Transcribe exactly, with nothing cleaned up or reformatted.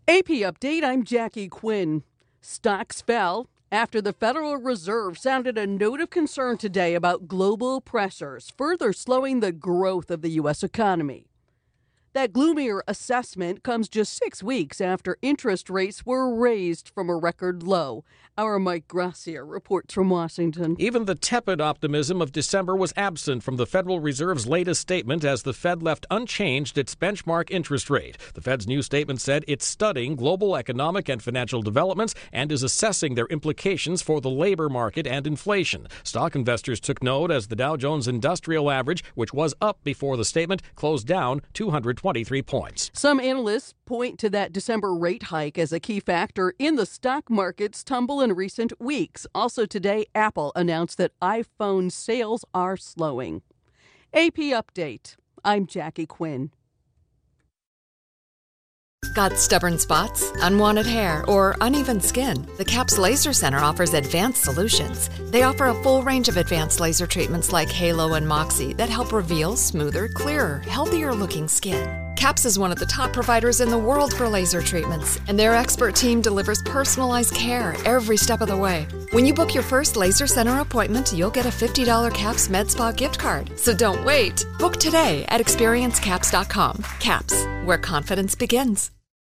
A P Update, I'm Jackie Quinn. Stocks fell after the Federal Reserve sounded a note of concern today about global pressures, further slowing the growth of the U S economy. That gloomier assessment comes just six weeks after interest rates were raised from a record low. Our Mike Gracia reports from Washington. Even the tepid optimism of December was absent from the Federal Reserve's latest statement as the Fed left unchanged its benchmark interest rate. The Fed's new statement said it's studying global economic and financial developments and is assessing their implications for the labor market and inflation. Stock investors took note as the Dow Jones Industrial Average, which was up before the statement, closed down two hundred twenty-three points. Some analysts point to that December rate hike as a key factor in the stock market's tumble in recent weeks. Also today, Apple announced that iPhone sales are slowing. A P Update. I'm Jackie Quinn. Got stubborn spots, unwanted hair, or uneven skin? The CAPS Laser Center offers advanced solutions. They offer a full range of advanced laser treatments like Halo and Moxie that help reveal smoother, clearer, healthier-looking skin. CAPS is one of the top providers in the world for laser treatments, and their expert team delivers personalized care every step of the way. When you book your first Laser Center appointment, you'll get a fifty dollars CAPS Med Spa gift card. So don't wait. Book today at experience caps dot com. CAPS, where confidence begins.